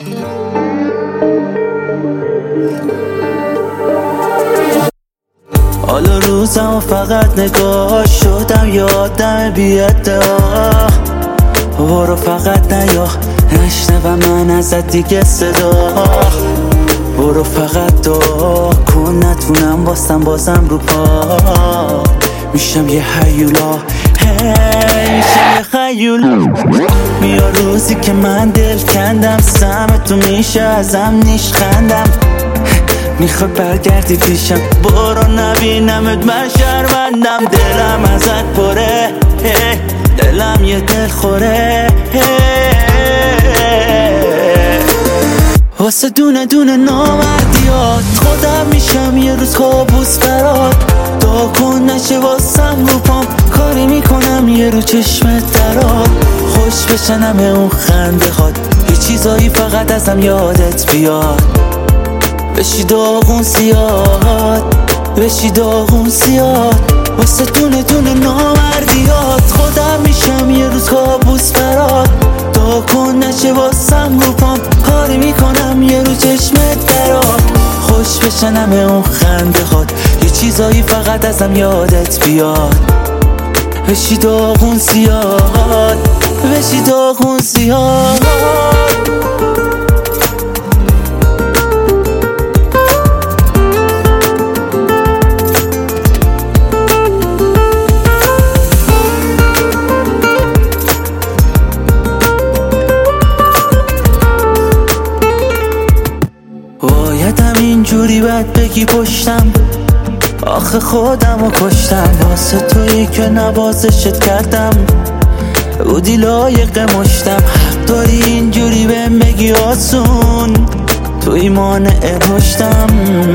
حالا روزم و فقط نگاه شدم یادم بی‌ادعا. برو فقط نیا نشنوم من ازت دیگه صدا. برو فقط دعا کن نتونم بازم رو پا. میشم یه هیولا میشم یه خیولا. میا روزی که من دل کندم سهم تو میشه ازم نیش خندم. میخوای برگردی پیشم برو نبینمت من شرمندم. دلم ازت پره دلم یه دل خوره. واسه دونه دونه نامردیات خودم میشم یه روز کابوس برات. دعا کن نشه واسم رو پام کاری میکنم یه رو چشمت درات. خوش بشنم اون خنده هات یه چیزایی فقط ازم یادت بیاد. بشی داغون زیاد بشی داغون زیاد. واسه دونه دونه نامردیات خودم میشم یه روز کابوس برات. دعا کن نشه واسم رو پام کاری میکنم یه رو چشمت درات. خوش بشنم اون خنده هات یه چیزایی فقط ازم یادت بیاد. بشی داغون زیاد بشی داغون زیاد. بایدم اینجوری بد بگی پشتم آخه خودمو کشتم. واسه تویی که نوازشت کردم بودی لایق مشتم. حق داری اینجوری بهم بگی آسون توی مانع رشدم.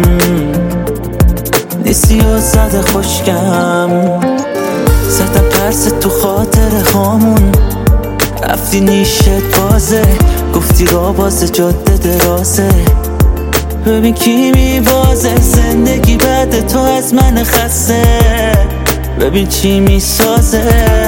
نیستی و زده خوشگم زدم پرس تو خاطر خامون. رفتی نیشت بازه گفتی را باز جاده درازه. ببین کی میبازه زندگی بعد تو از من خسته. ببین چی میسازه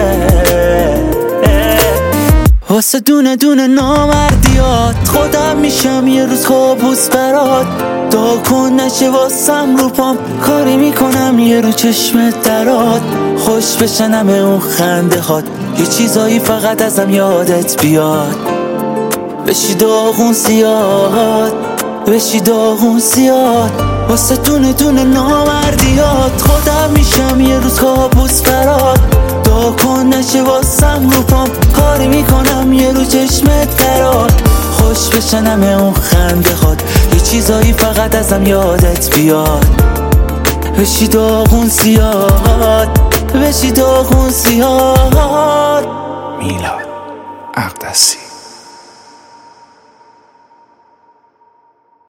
واسه دونه دونه نامردیات خودم میشم یه روز کابوس برات. دعا کن نشه واسم رو پام کاری میکنم یه رو چشمت درات. خوش بشنم اون خنده هات یه چیزایی فقط ازم یادت بیاد. بشی داغون زیاد بشی داغون زیاد. واسه دونه دونه نامردیات خودم میشم یه روز کابوس برات. دعا کن نشه واسم رو پام کاری میکنم یه رو چشمت درات. خوش بشنم اون خنده هات یه چیزایی فقط ازم یادت بیاد. بشی داغون زیاد بشی داغون زیاد. میلاد اقدسی.